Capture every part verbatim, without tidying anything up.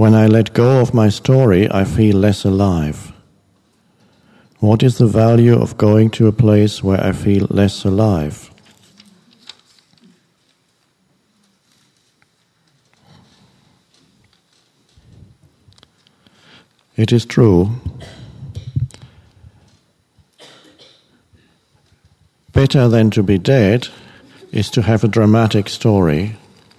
When I let go of my story, I feel less alive. What is the value of going to a place where I feel less alive? It is true. Better than to be dead is to have a dramatic story.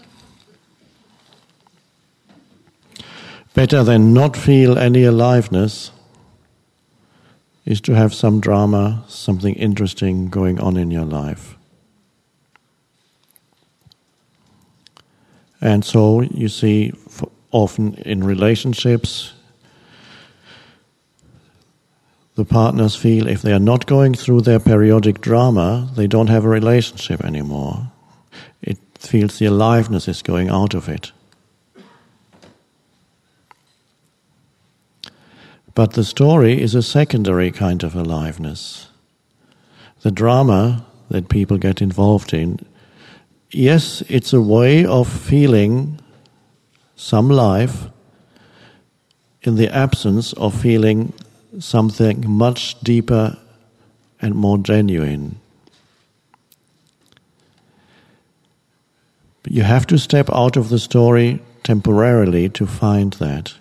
Better than not feel any aliveness is to have some drama, something interesting going on in your life. And so you see, often in relationships, the partners feel if they are not going through their periodic drama, they don't have a relationship anymore. It feels the aliveness is going out of it. But the story is a secondary kind of aliveness. The drama that people get involved in, yes, it's a way of feeling some life in the absence of feeling something much deeper and more genuine. But you have to step out of the story temporarily to find that.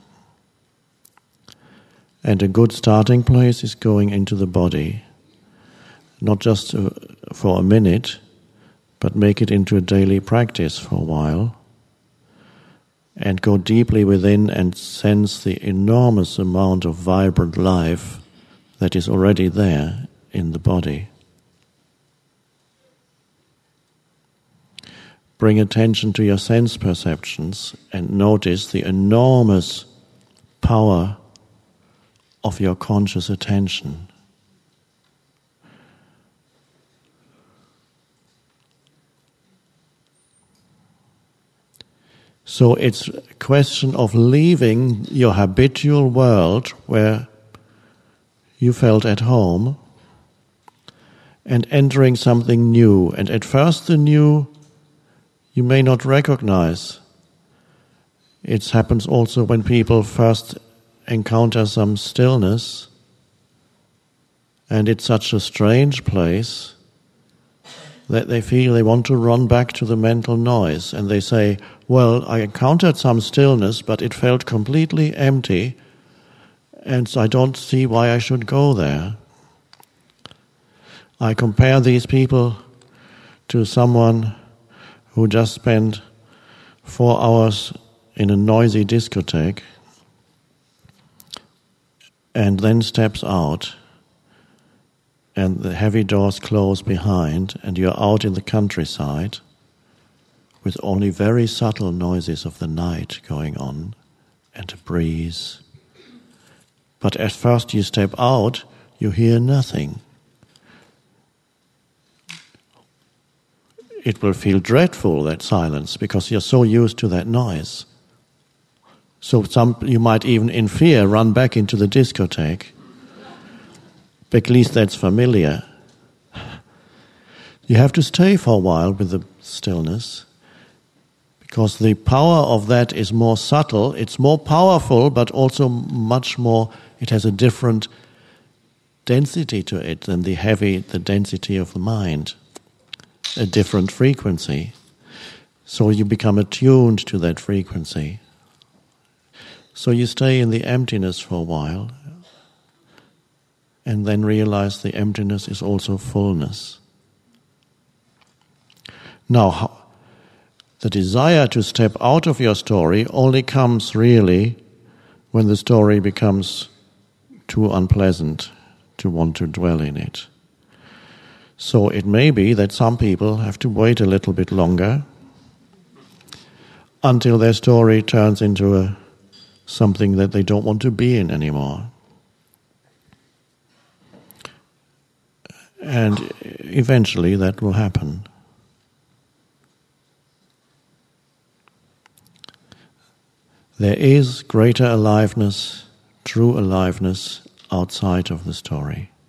And a good starting place is going into the body, not just for a minute, but make it into a daily practice for a while, and go deeply within and sense the enormous amount of vibrant life that is already there in the body. Bring attention to your sense perceptions and notice the enormous power of your conscious attention. So it's a question of leaving your habitual world where you felt at home and entering something new. And at first the new you may not recognize. It happens also when people first encounter some stillness, and it's such a strange place that they feel they want to run back to the mental noise, and they say, well, I encountered some stillness, but it felt completely empty, and so I don't see why I should go there. I compare these people to someone who just spent four hours in a noisy discotheque and then steps out, and the heavy doors close behind, and you're out in the countryside with only very subtle noises of the night going on and a breeze. But at first you step out, you hear nothing. It will feel dreadful, that silence, because you're so used to that noise. So some you might even in fear run back into the discotheque. But at least that's familiar. You have to stay for a while with the stillness, because the power of that is more subtle. It's more powerful, but also much more, it has a different density to it than the heavy, the density of the mind. A different frequency. So you become attuned to that frequency. So you stay in the emptiness for a while, and then realize the emptiness is also fullness. Now, the desire to step out of your story only comes really when the story becomes too unpleasant to want to dwell in it. So it may be that some people have to wait a little bit longer until their story turns into a something that they don't want to be in anymore. And eventually that will happen. There is greater aliveness, true aliveness, outside of the story.